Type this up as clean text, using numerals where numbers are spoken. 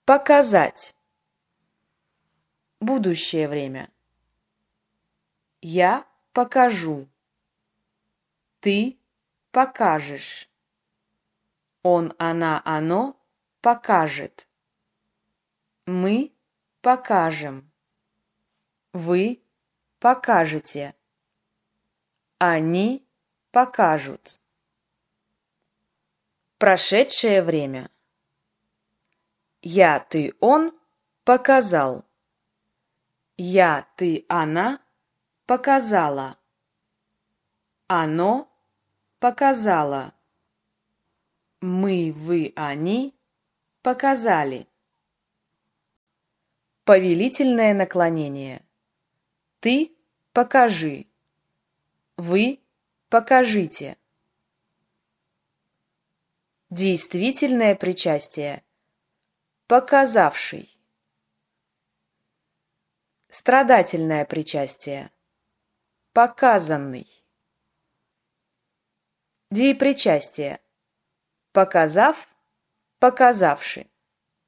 Показать. Будущее время. Я покажу. Ты покажешь. Он, она, оно покажет. Мы покажем. Вы покажете. Они покажут. Прошедшее время. Я, ты, он показал. Я, ты, она показала. Оно показало. Мы, вы, они показали. Повелительное наклонение. Ты покажи. Вы покажите. Действительное причастие. Показавший. Страдательное причастие. Показанный. Деепричастие. Показав, показавши.